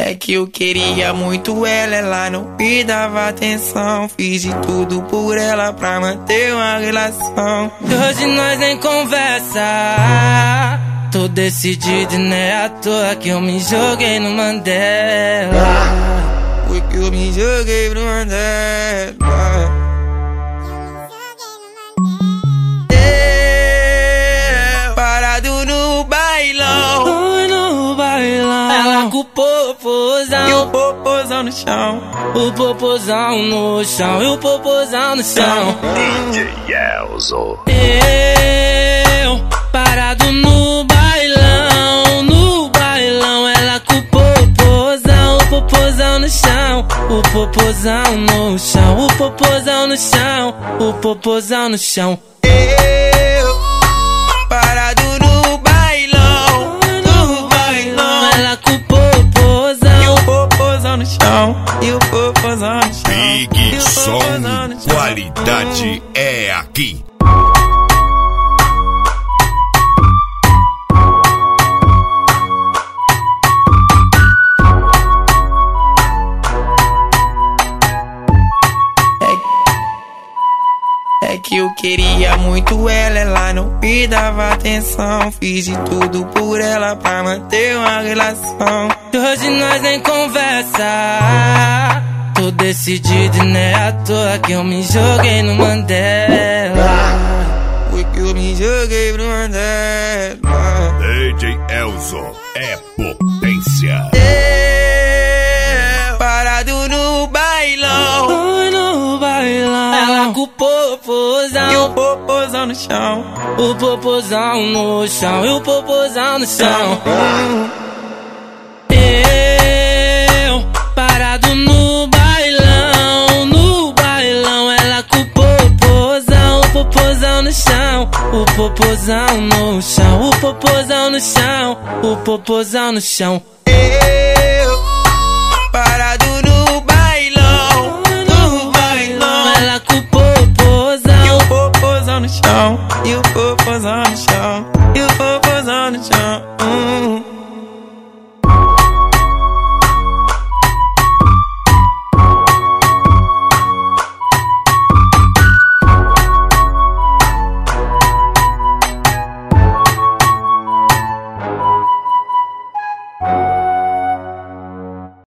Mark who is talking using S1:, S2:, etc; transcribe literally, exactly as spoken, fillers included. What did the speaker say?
S1: É que eu queria muito ela, ela não me dava atenção. Fiz de tudo por ela pra manter uma relação.
S2: E hoje nós nem conversa. Tô decidido e não é à toa que eu me joguei no Mandela.
S1: Foi que eu me joguei pro Mandela. Eu, parado no bailão.
S2: Oi, no bailão. Ela com o popozão
S1: E o popozão no chão.
S2: O popozão no chão. E o popozão no chão.
S3: D J Elzo.
S2: Eu, parado no bailão. No bailão. Ela com o popozão. O popozão no chão. O popozão no chão. O popozão no chão. O popozão no chão.
S1: Eu, parado no bailão. No bailão.
S2: Ela com o popozão.
S1: E o popozão no chão. E o popozão no chão.
S3: Big
S1: E o
S3: Som,
S1: popozão no chão.
S3: qualidade é aqui.
S1: É que eu queria muito ela, ela não me dava atenção. Fiz de tudo por ela pra manter uma relação.
S2: E hoje nós nem conversa. Tô decidido e não é à toa que eu me joguei no Mandela.
S1: Foi que eu me joguei pro Mandela.
S3: D J Elzo é potência.
S1: Eu, parado no bailão.
S2: Oi, no bailão. Ela com o
S1: E o
S2: popozão.
S1: popozão no chão.
S2: O popozão no chão. E o popozão no chão. Eu, parado no bailão. No bailão. Ela com o popozão. O popozão no chão. O popozão no chão. O popozão no chão. O popozão no chão.
S1: Eu, parado no bailão. No bailão.
S2: Ela com o popozão.
S1: E o popozão no chão. E o popozão no chão.